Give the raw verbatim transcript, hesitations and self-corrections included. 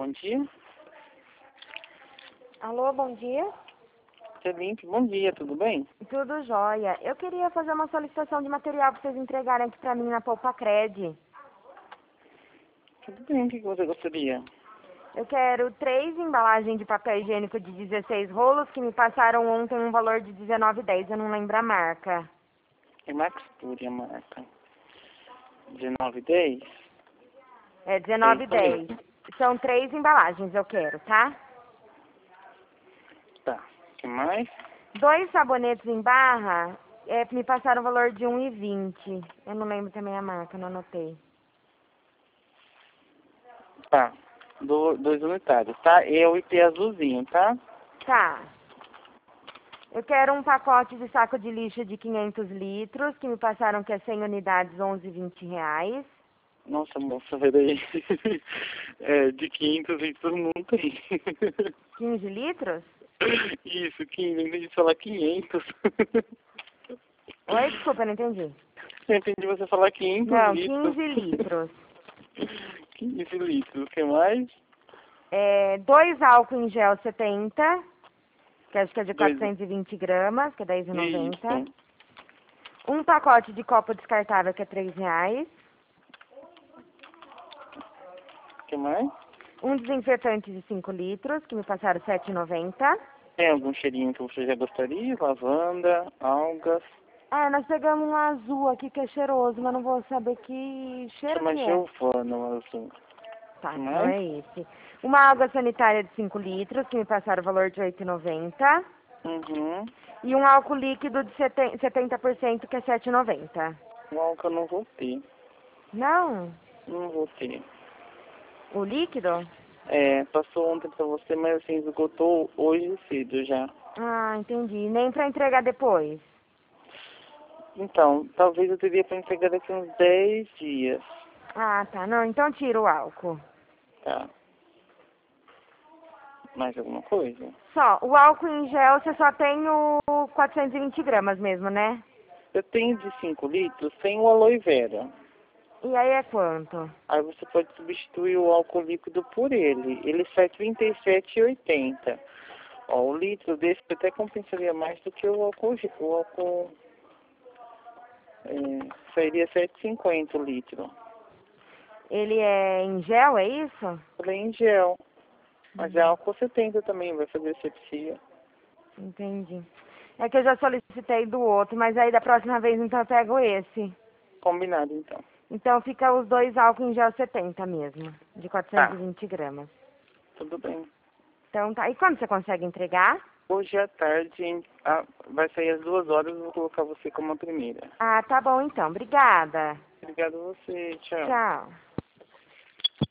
Bom dia. Alô, bom dia. Celimpe, bom dia, tudo bem? Tudo jóia. Eu queria fazer uma solicitação de material para vocês entregarem aqui para mim na Poupa Cred. Tudo bem, o que você gostaria? Eu quero três embalagens de papel higiênico de dezesseis rolos que me passaram ontem um valor de dezenove e dez. Eu não lembro a marca. É Max Pure a marca. dezenove e dez? É dezenove e dez. São três embalagens eu quero, tá? Tá. O que mais? Dois sabonetes em barra é, me passaram o valor de um e vinte. Eu não lembro também a marca, não anotei. Tá. Do, dois unitários, tá? Eu e P azulzinho, tá? Tá. Eu quero um pacote de saco de lixo de quinhentos litros, que me passaram que é cem unidades, onze e vinte reais. Nossa, moça, peraí. É, de quinhentos litros não tem. quinze litros? Isso, quinhentos, em vez de falar quinhentos. Oi, desculpa, eu não entendi. Eu entendi você falar quinhentos Não, litros. quinze litros. quinze litros, o que mais? É, dois álcool em gel setenta, que acho que é de Dois... quatrocentos e vinte gramas, que é dez reais e noventa centavos. Isso. Um pacote de copo descartável, que é três reais. O que mais? Um desinfetante de cinco litros, que me passaram sete reais e noventa centavos. Tem algum cheirinho que você já gostaria? Lavanda, algas. Ah, nós pegamos um azul aqui que é cheiroso, mas não vou saber que cheiro Chama que é. Giovana, assim. Tá, Que então mais? é esse. Uma água sanitária de cinco litros, que me passaram o valor de oito reais e noventa centavos. Uhum. E um álcool líquido de setenta por cento, que é sete reais e noventa centavos. O álcool eu não vou ter. Não? Não vou ter. O líquido? É, passou ontem pra você, mas assim, esgotou hoje cedo já. Ah, entendi. Nem pra entregar depois. Então, talvez eu teria pra entregar daqui uns dez dias. Ah, tá. Não, então tira o álcool. Tá. Mais alguma coisa? Só, o álcool em gel você só tem o quatrocentos e vinte gramas mesmo, né? Eu tenho de cinco litros sem o aloe vera. E aí é quanto? Aí você pode substituir o álcool líquido por ele. Ele sai trinta e sete reais e oitenta centavos. Ó, o litro desse até compensaria mais do que o álcool. O álcool é, sairia sete reais e cinquenta centavos o litro. Ele é em gel, é isso? Ele é em gel. Mas é Uhum. álcool setenta também, vai fazer sepsia. Entendi. É que eu já solicitei do outro, mas aí da próxima vez então eu pego esse. Combinado, então. Então fica os dois álcool em gel setenta mesmo, de quatrocentos e Tá, vinte gramas. tudo bem. Então tá. E quando você consegue entregar? Hoje à tarde, ah, vai sair às duas horas, eu vou colocar você como a primeira. Ah, tá bom então. Obrigada. Obrigado a você, tchau. Tchau.